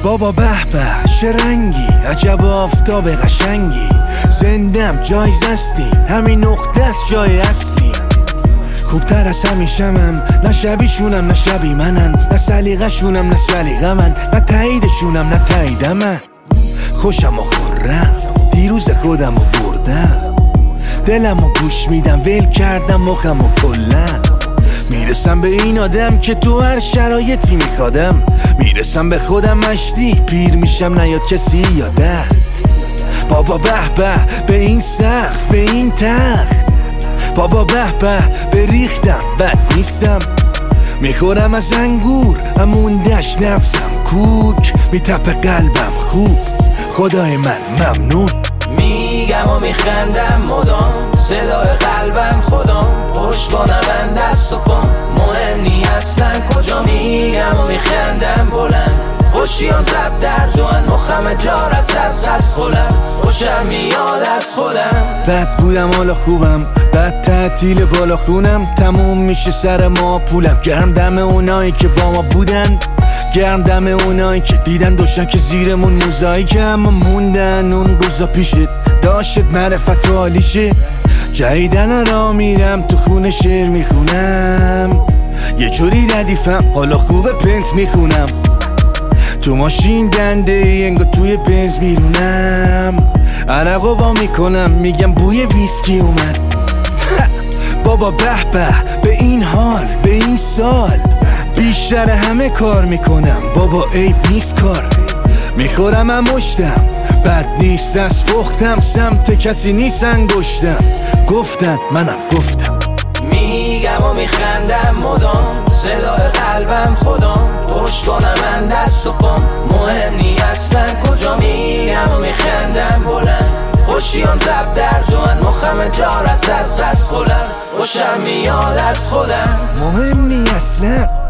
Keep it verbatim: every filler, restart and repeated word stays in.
بابا به به چه رنگی، عجب آفتاب قشنگی، زندم جایزستیم، همین نقطه است جای اصلی. خوبتر از همیشمم، نه شبیشونم نه شبی منن، نه سلیقه‌شونم نه سلیقه من، نه تاییدشونم نه تایید من. خوشم و خورم دیروز خودم و بردم، دلم و گوش میدم ول کردم مخم و کلم. میرسم به این آدم که تو هر شرایطی میخوادم، میرسم به خودم مشتی پیر میشم نیاد کسی یادت. بابا به به به این سقف به این تخت، بابا به به به ریختم بد نیستم. میخورم از انگور اموندش نفسم کوک، میتپه قلبم خوب خدای من ممنون. میگم و میخندم مدام، صدای قلبم خودم، پشت کنم من دست و پام، مهم نی اصلا کجا. میگم و میخندم بلند، خوشیام زب در جوان، مخم جار از از غز خولم، خوشم میاد از خودم. بد بودم حالا خوبم، بد تعطیل بالا خونم، تموم میشه سر ما پولم. گرم دم اونایی که با ما بودن، گرم دم اونایی که دیدن داشتن که زیرمون موزاییک، اما موندن اون روزا پیشت داشت معرفت و حالیشه. جاییدن را میرم تو خونه شعر میخونم، یه جوری ردیفم حالا خوبه پنت میخونم. تو ماشین دنده ای انگار توی بنز میرونم، عرقو وا میکنم میگم بوی ویسکی اومد. بابا به به به این حال به این سال، بیشتر همه کار میکنم بابا عیب نیست کار. میخورم هم مشتم بد نیست از پختم، سمت کسی نیست انگشتم، گفتن منم گفتم. میگم و میخندم مدام، صدای قلبم خودم، پشت کنم من دست و پام، مهم نی اصلا کجا. میگم و میخندم بلند، خوشیام زب در جوان، مخم جار از از غز خولم، خوشم میاد از خودم. مهم نی اصلا